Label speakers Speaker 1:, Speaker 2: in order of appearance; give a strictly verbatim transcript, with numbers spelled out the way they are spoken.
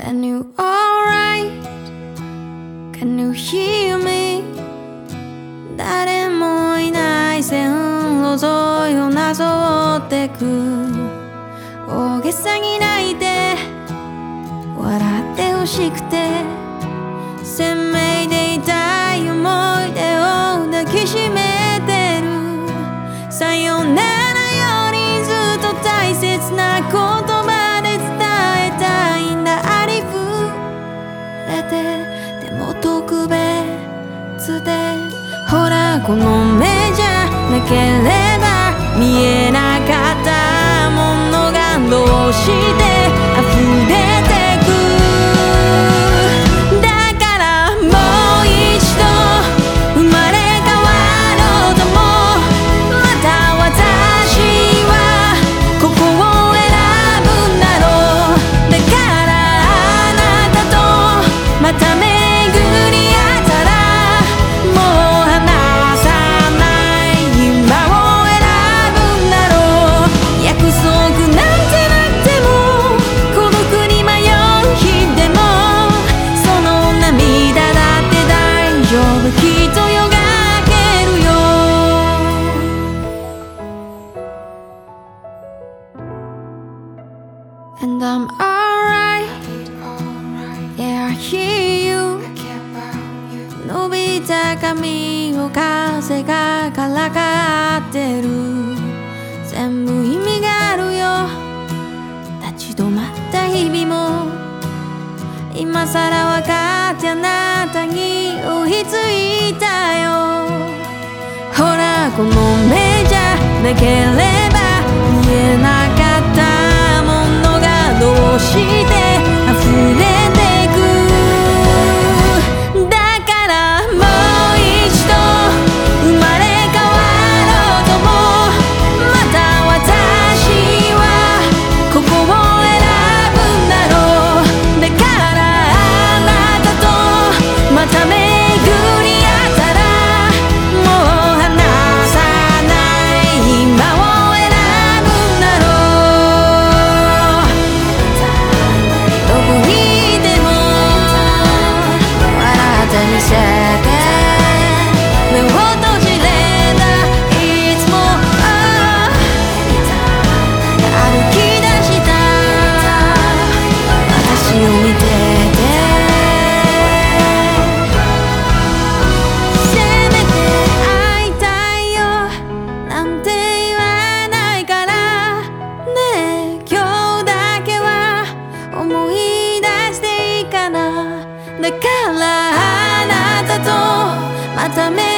Speaker 1: Can you alright? Can you hear me? 誰もいない線路沿いをなぞってく大げさに泣いて笑ってほしくて鮮明で痛い思い出を抱きしめてるさよならよりずっと大切な言葉で伝えたいんだありふれてでも特別でほらこの目じゃなければ見えなかったものがどうして溢れてくだからもう一度生まれ変わろうともまた私はここを選ぶんだろうだからあなたとまた巡り合ったらもう離さない今を選ぶんだろう約束なんてなくても孤独に迷う日でもその涙だって大丈夫きっとよがけるよ And I'm alright Yeah I hear you 伸びた髪を風がからかってる全部意味があるよ立ち止まった日々も今さら分かってあなたに追いついたよほらこの目じゃなければ見えなかったものがどうして溢れてくだからもう一度生まれ変わろうともまた私はここを選ぶんだろうだからあなたとまた巡り合ったらもう離さない今を選ぶんだろうどこにいても笑ってみせて目を閉じれたいつも歩き出した私を見ててせめて会いたいよなんて言わないからねえ今日だけは思い出していいかなだからあなたとまた巡